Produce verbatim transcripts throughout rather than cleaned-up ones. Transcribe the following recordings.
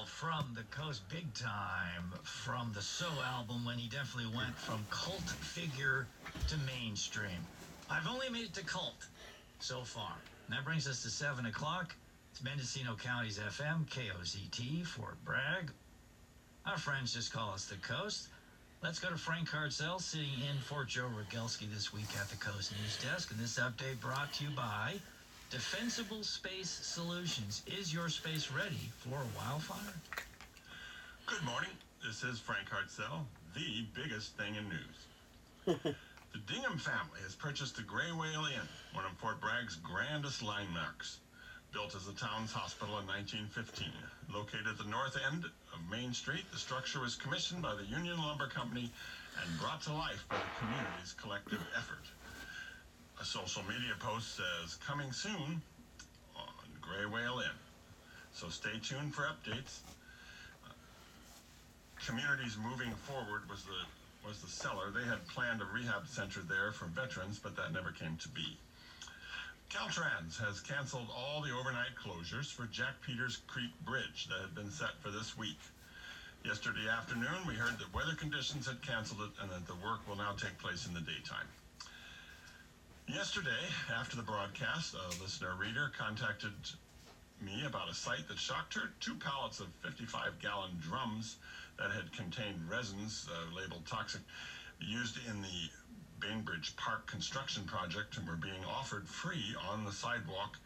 from the coast big time from the So album when he definitely went from cult figure to mainstream. I've only made it to cult so far. And that brings us to seven o'clock. It's Mendocino County's F M, K O Z T, Fort Bragg. Our friends just call us the Coast. Let's go to Frank Hartzell, sitting in for Joe Rogelski this week at the Coast News Desk. And this update brought to you by Defensible Space Solutions. Is your space ready for a wildfire? Good morning. This is Frank Hartzell, the biggest thing in news. The Dingham family has purchased the Gray Whale Inn, one of Fort Bragg's grandest landmarks. Built as the town's hospital in nineteen fifteen. Located at the north end of Main Street, the structure was commissioned by the Union Lumber Company and brought to life by the community's collective effort. A social media post says, coming soon on Gray Whale Inn. So stay tuned for updates. Uh, communities moving forward was the was the seller. They had planned a rehab center there for veterans, but that never came to be. Caltrans has canceled all the overnight closures for Jack Peters Creek Bridge that had been set for this week. Yesterday afternoon, we heard that weather conditions had canceled it and that the work will now take place in the daytime. Yesterday, after the broadcast, a listener reader contacted me about a site that shocked her. Two pallets of fifty-five gallon drums that had contained resins uh, labeled toxic used in the Bainbridge Park construction project and were being offered free on the sidewalk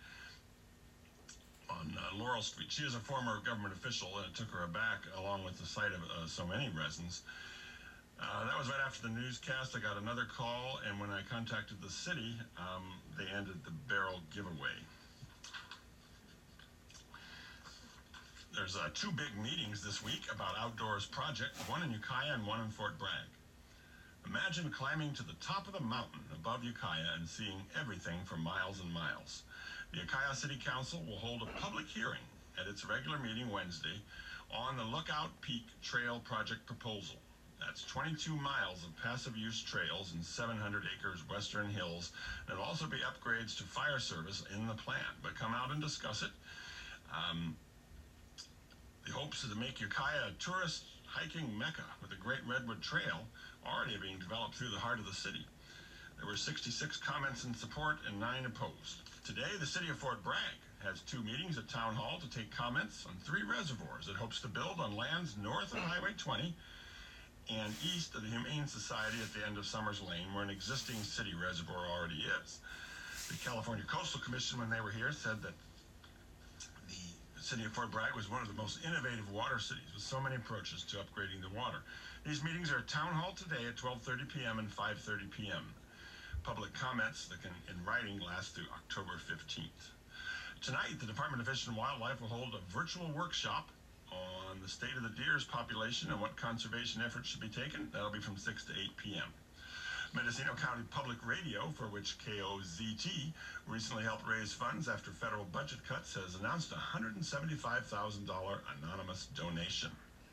on uh, Laurel Street. She is a former government official, and it took her aback, along with the sight of uh, so many resins. Uh, that was right after the newscast. I got another call, and when I contacted the city, um, they ended the barrel giveaway. There's uh, two big meetings this week about outdoors project, one in Ukiah and one in Fort Bragg. Imagine climbing to the top of the mountain above Ukiah and seeing everything for miles and miles. The Ukiah City Council will hold a public hearing at its regular meeting Wednesday on the Lookout Peak Trail project proposal. That's twenty-two miles of passive use trails in seven hundred acres western hills. There'll also be upgrades to fire service in the plan, but come out and discuss it. Um, the hopes is to make Ukiah a tourist hiking mecca with a great redwood trail already being developed through the heart of the city. There were sixty-six comments in support and nine opposed. Today, the city of Fort Bragg has two meetings at Town Hall to take comments on three reservoirs it hopes to build on lands north of Highway twenty and east of the Humane Society at the end of Summers Lane, where an existing city reservoir already is. The California Coastal Commission, when they were here, said that the city of Fort Bragg was one of the most innovative water cities with so many approaches to upgrading the water. These meetings are at Town Hall today at twelve thirty p.m. and five thirty p.m. Public comments that can, in writing, last through October fifteenth. Tonight, the Department of Fish and Wildlife will hold a virtual workshop on the state of the deer's population and what conservation efforts should be taken. That'll be from six to eight p.m. Mendocino County Public Radio, for which K O Z T recently helped raise funds after federal budget cuts, has announced a one hundred seventy-five thousand dollars anonymous donation.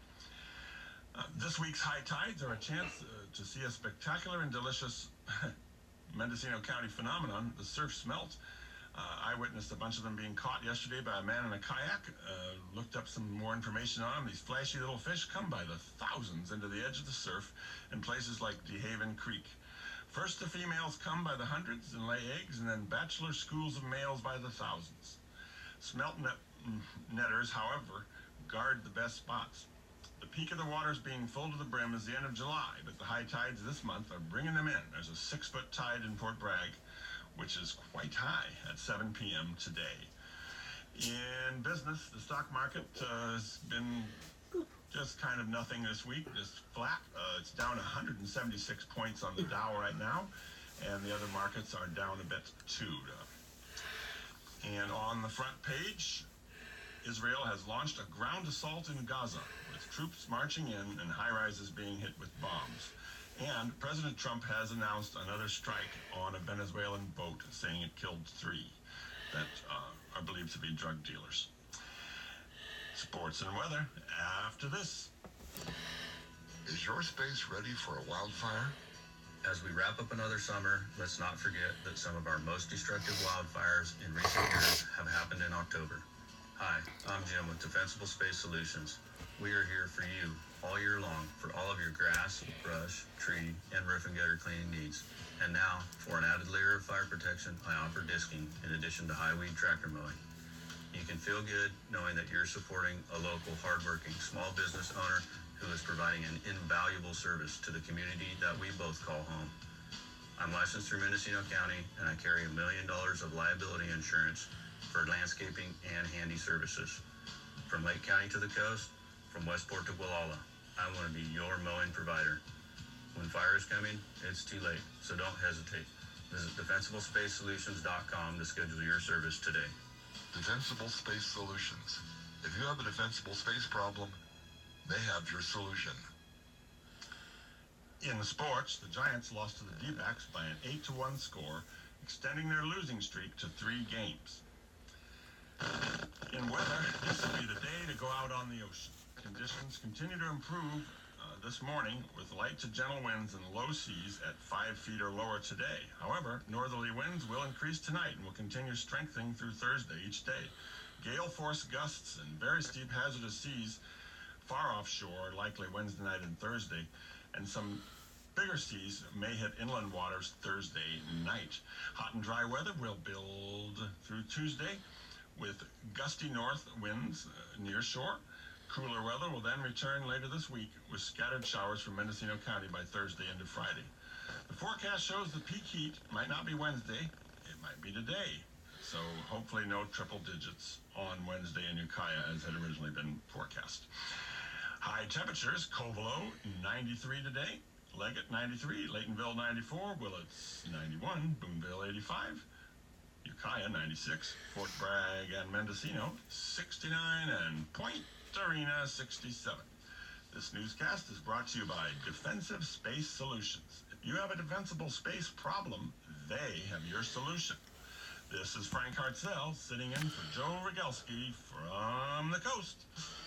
Uh, this week's high tides are a chance uh, to see a spectacular and delicious Mendocino County phenomenon, the surf smelt. Uh, I witnessed a bunch of them being caught yesterday by a man in a kayak. Uh, looked up some more information on them. These flashy little fish come by the thousands into the edge of the surf in places like DeHaven Creek. First, the females come by the hundreds and lay eggs, and then bachelor schools of males by the thousands. Smelt net, netters, however, guard the best spots. The peak of the waters being full to the brim is the end of July, but the high tides this month are bringing them in. There's a six-foot tide in Fort Bragg, which is quite high at seven p.m. today. In business, the stock market uh, has been just kind of nothing this week, just flat. Uh, it's down one hundred seventy-six points on the Dow right now, and the other markets are down a bit too. And on the front page, Israel has launched a ground assault in Gaza, with troops marching in and high-rises being hit with bombs. And President Trump has announced another strike on a Venezuelan boat, saying it killed three that uh, are believed to be drug dealers. Sports and weather after this. Is your space ready for a wildfire? As we wrap up another summer, let's not forget that some of our most destructive wildfires in recent years have happened in October. Hi, I'm Jim with Defensible Space Solutions. We are here for you all year long for all of your grass, brush, tree, and roof and gutter cleaning needs. And now, for an added layer of fire protection, I offer disking in addition to high weed tractor mowing. You can feel good knowing that you're supporting a local, hardworking, small business owner who is providing an invaluable service to the community that we both call home. I'm licensed through Mendocino County, and I carry a million dollars of liability insurance for landscaping and handy services. From Lake County to the coast, from Westport to Gualala, I want to be your mowing provider. When fire is coming, it's too late, so don't hesitate. Visit defensible space solutions dot com to schedule your service today. Defensible Space Solutions. If you have a defensible space problem, they have your solution. In sports, the Giants lost to the D-backs by an eight to one score, extending their losing streak to three games. In weather, this will be the day to go out on the ocean. Conditions continue to improve uh, this morning with light to gentle winds and low seas at five feet or lower today. However, northerly winds will increase tonight and will continue strengthening through Thursday each day. Gale force gusts and very steep hazardous seas far offshore, likely Wednesday night and Thursday, and some bigger seas may hit inland waters Thursday night. Hot and dry weather will build through Tuesday with gusty north winds uh, near shore. Cooler weather will then return later this week with scattered showers from Mendocino County by Thursday into Friday. The forecast shows the peak heat might not be Wednesday, it might be today. So hopefully no triple digits on Wednesday in Ukiah as had originally been forecast. High temperatures, Covelo ninety-three today, Leggett ninety-three, Laytonville ninety-four, Willits ninety-one, Boonville eighty-five, Ukiah ninety-six, Fort Bragg and Mendocino sixty-nine, and Point Arena sixty-seven. This newscast is brought to you by Defensive Space Solutions. If you have a defensible space problem, they have your solution. This is Frank Hartzell sitting in for Joe Rogalski from the coast.